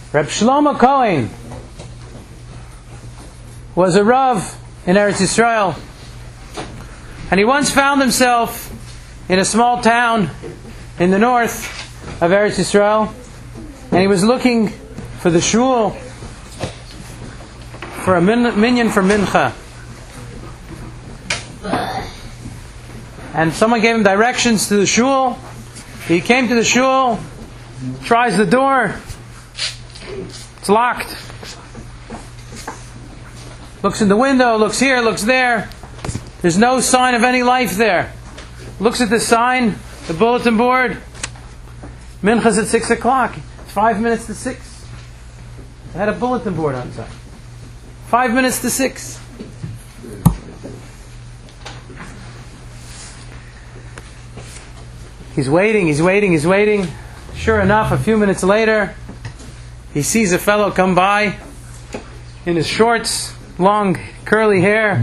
Reb Shlomo Cohen was a Rav in Eretz Yisrael, and he once found himself in a small town in the north of Eretz Yisrael, and he was looking for the shul for a minyan for mincha. And someone gave him directions to the shul. He came to the shul, tries the door, it's locked. Looks in the window, looks here, looks there. There's no sign of any life there. Looks at the sign, the bulletin board. Mincha's at 6 o'clock. It's 5 minutes to 6. It had a bulletin board outside. 5 minutes to 6. He's waiting. Sure enough, a few minutes later, he sees a fellow come by in his shorts, long curly hair.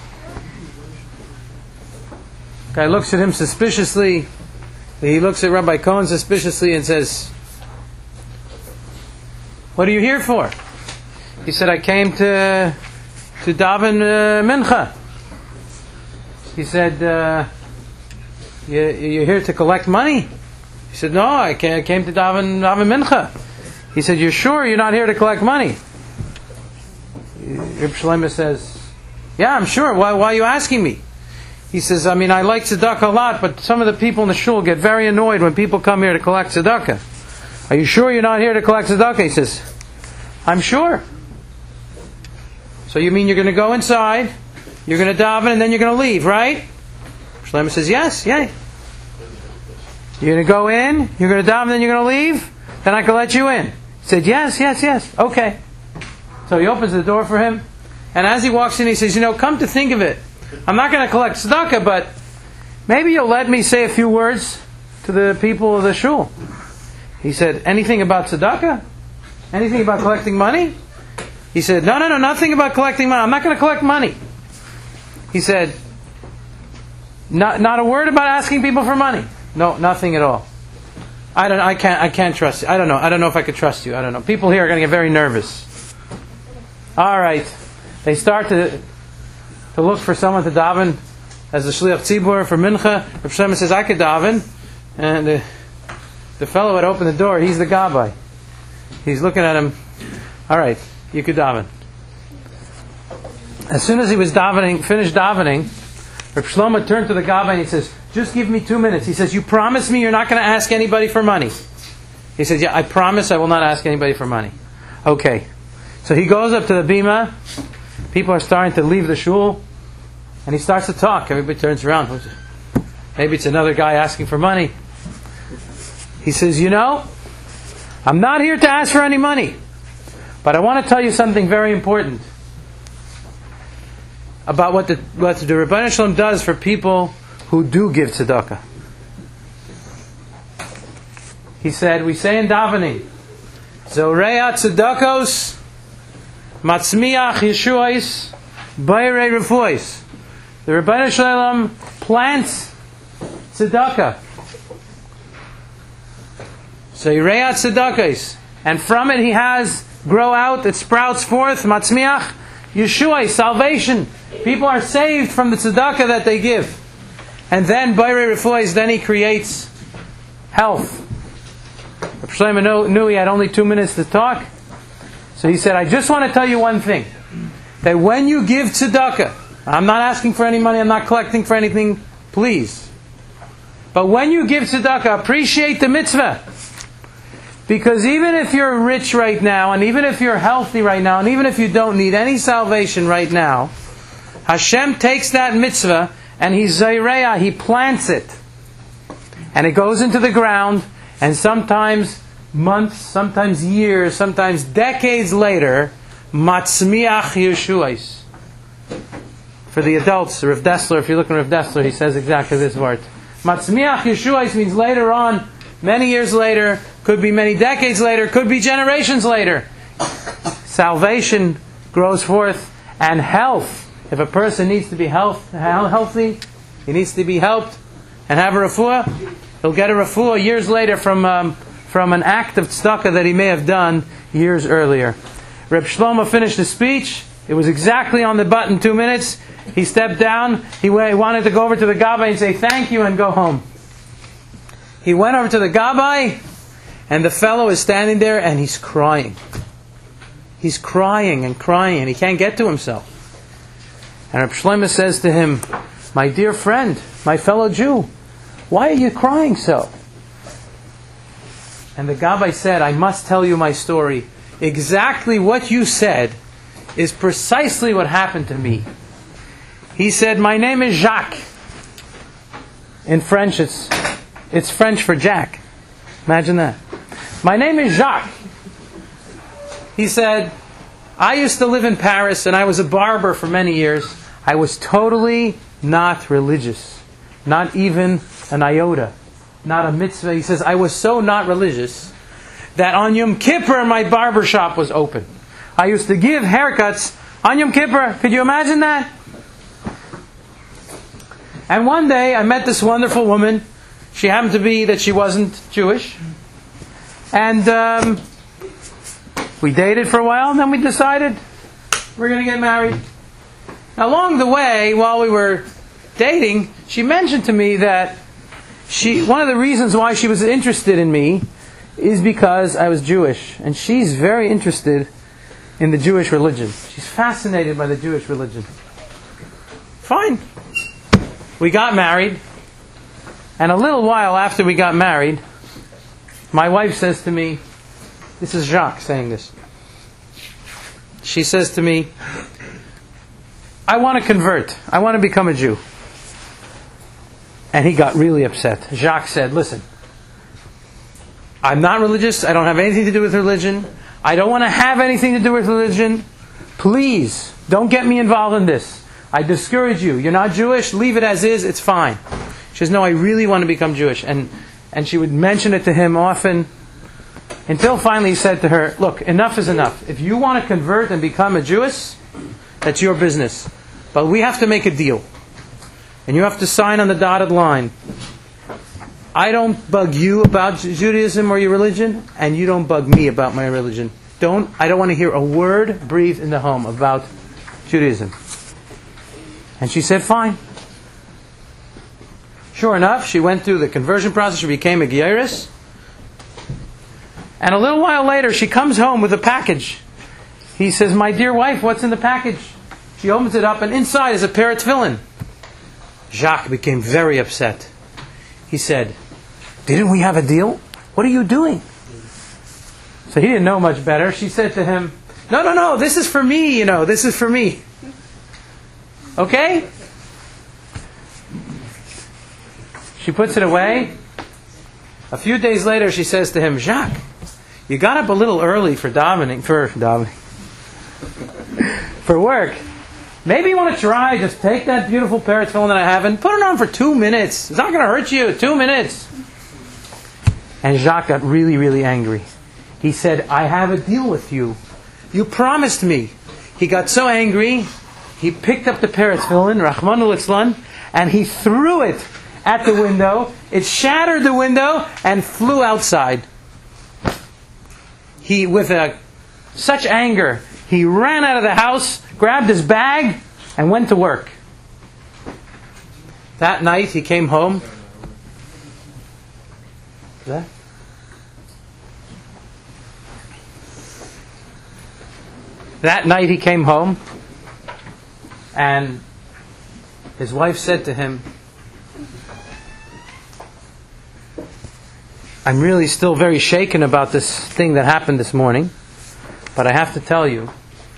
Guy looks at him suspiciously. He looks at Rabbi Cohen suspiciously and says, "What are you here for?" He said, "I came to daven mincha." He said, "You're here to collect money?" He said, "No, I came to daven mincha." He said, "You're sure you're not here to collect money?" Reb Shlomo says, "Yeah, I'm sure. Why are you asking me?" He says, "I mean, I like tzedakah a lot, but some of the people in the shul get very annoyed when people come here to collect tzedakah. Are you sure you're not here to collect tzedakah?" He says, "I'm sure." "So you mean you're going to go inside, you're going to daven, and then you're going to leave, right?" Shlomo says, "Yes, yeah." "You're going to go in, you're going to daven, then you're going to leave? Then I can let you in." He said, yes, okay. So he opens the door for him, and as he walks in, he says, "Come to think of it, I'm not going to collect tzedakah, but maybe you'll let me say a few words to the people of the shul." He said, "Anything about tzedakah? Anything about collecting money?" He said, No, nothing about collecting money. I'm not going to collect money." He said, Not a word about asking people for money. No, nothing at all. I can't trust you. I don't know if I could trust you. I don't know. People here are going to get very nervous. All right. They start to look for someone to daven as a shliach tzibur for mincha. Reb Shlomo says, "I could daven." And the fellow had opened the door. He's the gabbai. He's looking at him. "All right, you could daven." As soon as he was finished davening, Reb Shlomo turned to the gabbai and he says, "Just give me 2 minutes." He says, "You promise me you're not going to ask anybody for money?" He says, "Yeah, I promise I will not ask anybody for money." Okay. So he goes up to the bima. People are starting to leave the shul. And he starts to talk. Everybody turns around. Maybe it's another guy asking for money. He says, "I'm not here to ask for any money. But I want to tell you something very important about what the Rebbeinu Shalom does for people who do give tzedakah." He said, we say in davening, "Zoreya tzedakos, matzmiach yeshuais, bayrei refuos." The Rebbeinu Shalom plants tzedakah. Zoreya tzedakos. And from it he has grow out, it sprouts forth, matzmiach, Yeshua, salvation. People are saved from the tzedakah that they give. And then, Bayrei Refuos, then he creates health. Reb Shlomo knew he had only 2 minutes to talk. So he said, "I just want to tell you one thing. That when you give tzedakah, I'm not asking for any money, I'm not collecting for anything, please. But when you give tzedakah, appreciate the mitzvah. Because even if you're rich right now, and even if you're healthy right now, and even if you don't need any salvation right now, Hashem takes that mitzvah and He zayreya, He plants it. And it goes into the ground, and sometimes months, sometimes years, sometimes decades later, matzmiach Yeshuais. For the adults, Rav Dessler, if you look at Rav Dessler, he says exactly this word. Matzmiach Yeshuais means later on, many years later, could be many decades later, could be generations later. Salvation grows forth, and health. If a person needs to be healthy, he needs to be helped and have a refuah, he'll get a refuah years later from an act of tzedakah that he may have done years earlier. Reb Shlomo finished the speech. It was exactly on the button, 2 minutes. He stepped down. He wanted to go over to the Gabbai and say thank you and go home. He went over to the Gabbai, and the fellow is standing there and he's crying. He's crying and crying and he can't get to himself. And Reb Shlomo says to him, my dear friend, my fellow Jew, why are you crying so? And the Gabbai said, I must tell you my story. Exactly what you said is precisely what happened to me. He said, my name is Jacques. In French, it's French for Jack. Imagine that. My name is Jacques. He said, I used to live in Paris and I was a barber for many years. I was totally not religious. Not even an iota. Not a mitzvah. He says, I was so not religious that on Yom Kippur my barber shop was open. I used to give haircuts on Yom Kippur. Could you imagine that? And one day I met this wonderful woman. She happened to be that she wasn't Jewish. And we dated for a while, and then we decided we're going to get married. Now, along the way, while we were dating, she mentioned to me that one of the reasons why she was interested in me is because I was Jewish. And she's very interested in the Jewish religion. She's fascinated by the Jewish religion. Fine. We got married. And a little while after we got married, my wife says to me, this is Jacques saying this. She says to me, I want to convert. I want to become a Jew. And he got really upset. Jacques said, listen, I'm not religious. I don't have anything to do with religion. I don't want to have anything to do with religion. Please, don't get me involved in this. I discourage you. You're not Jewish. Leave it as is. It's fine. She says, no, I really want to become Jewish. And she would mention it to him often. Until finally he said to her, look, enough is enough. If you want to convert and become a Jewess, that's your business. But we have to make a deal. And you have to sign on the dotted line. I don't bug you about Judaism or your religion, and you don't bug me about my religion. I don't want to hear a word breathed in the home about Judaism. And she said, fine. Sure enough, she went through the conversion process. She became a Geiris. And a little while later, she comes home with a package. He says, my dear wife, what's in the package? She opens it up, and inside is a pair of tefillin. Jacques became very upset. He said, didn't we have a deal? What are you doing? So he didn't know much better. She said to him, no, this is for me, this is for me. Okay? She puts it away. A few days later, she says to him, Jacques, you got up a little early for work. Maybe you want to try, just take that beautiful pair of tefillin that I have and put it on for 2 minutes. It's not going to hurt you. 2 minutes. And Jacques got really, really angry. He said, I have a deal with you. You promised me. He got so angry, he picked up the pair of tefillin, Rahmanul Islan, and he threw it at the window. It shattered the window and flew outside. He, with such anger, he ran out of the house, grabbed his bag, and went to work. That night he came home. That night he came home, and his wife said to him, I'm really still very shaken about this thing that happened this morning, but I have to tell you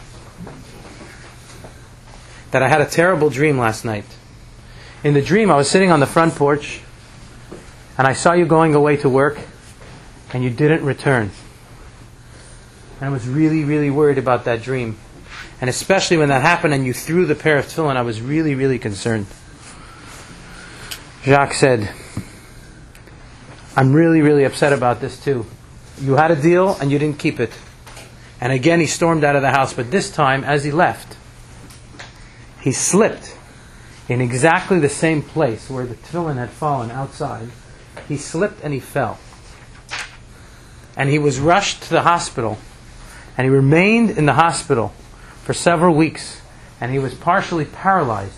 that I had a terrible dream last night. In the dream, I was sitting on the front porch, and I saw you going away to work, and you didn't return. And I was really, really worried about that dream. And especially when that happened and you threw the pair of tefillin, I was really, really concerned. Jacques said, I'm really, really upset about this too. You had a deal and you didn't keep it. And again he stormed out of the house, but this time, as he left, he slipped in exactly the same place where the tefillin had fallen outside. He slipped and he fell. And he was rushed to the hospital. And he remained in the hospital for several weeks. And he was partially paralyzed.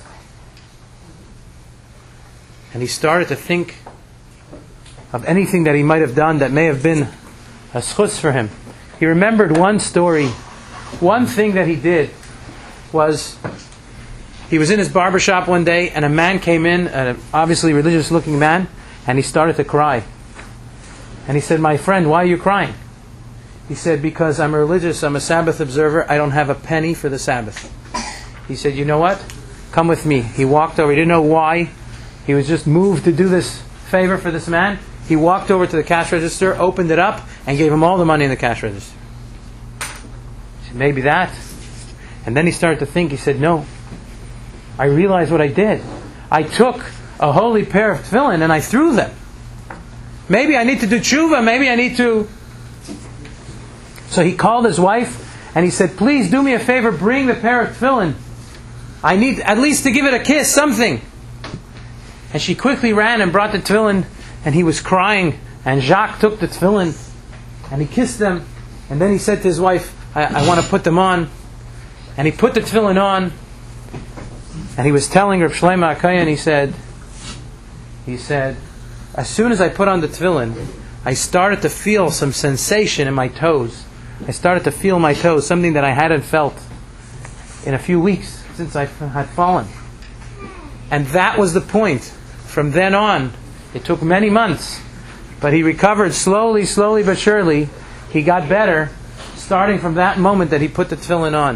And he started to think of anything that he might have done that may have been a schus for him. He remembered one story. One thing that he did was, he was in his barbershop one day and a man came in, an obviously religious looking man, and he started to cry. And he said, "My friend, why are you crying?" He said, "Because I'm religious, I'm a Sabbath observer, I don't have a penny for the Sabbath." He said, "You know what? Come with me." He walked over, he didn't know why. He was just moved to do this favor for this man. He walked over to the cash register, opened it up, and gave him all the money in the cash register. He said, "Maybe that." And then he started to think, he said, "No. I realized what I did. I took a holy pair of tefillin and I threw them. Maybe I need to do tshuva, maybe I need to..." So he called his wife and he said, "Please do me a favor, bring the pair of tefillin. I need at least to give it a kiss, something." And she quickly ran and brought the tefillin, and he was crying, and Jacques took the tefillin and he kissed them, and then he said to his wife, I want to put them on. And he put the tefillin on, and he was telling Reb Shlomo HaKayan, he said, "As soon as I put on the tefillin, I started to feel some sensation in my toes. I started to feel my toes, something that I hadn't felt in a few weeks since I had fallen." And that was the point. From then on, it took many months, but he recovered slowly but surely. He got better, starting from that moment that he put the tefillin on.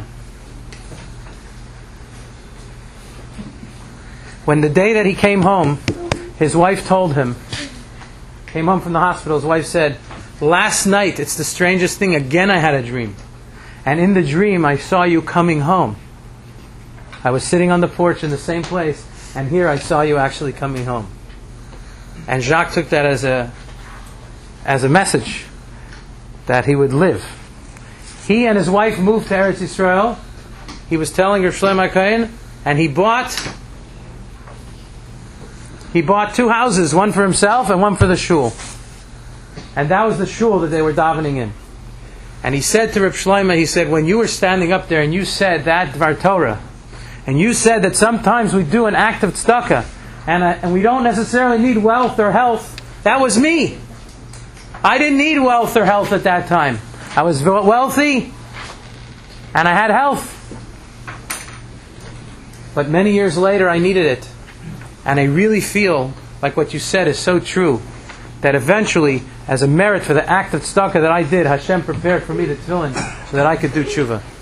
When the day that he came home, his wife told him, came home from the hospital, his wife said, "Last night, it's the strangest thing, again I had a dream. And in the dream, I saw you coming home. I was sitting on the porch in the same place, and here I saw you actually coming home." And Jacques took that as a message that he would live. He and his wife moved to Eretz Yisrael. He was telling Reb Shlomo HaKayan, and he bought 2 houses, one for himself and one for the shul. And that was the shul that they were davening in. And he said to Reb Shlomo, he said, "When you were standing up there and you said that Dvar Torah, and you said that sometimes we do an act of tzedakah, and we don't necessarily need wealth or health, that was me. I didn't need wealth or health at that time. I was wealthy, and I had health. But many years later, I needed it. And I really feel like what you said is so true, that eventually, as a merit for the act of tzedakah that I did, Hashem prepared for me the tefillin so that I could do tshuva."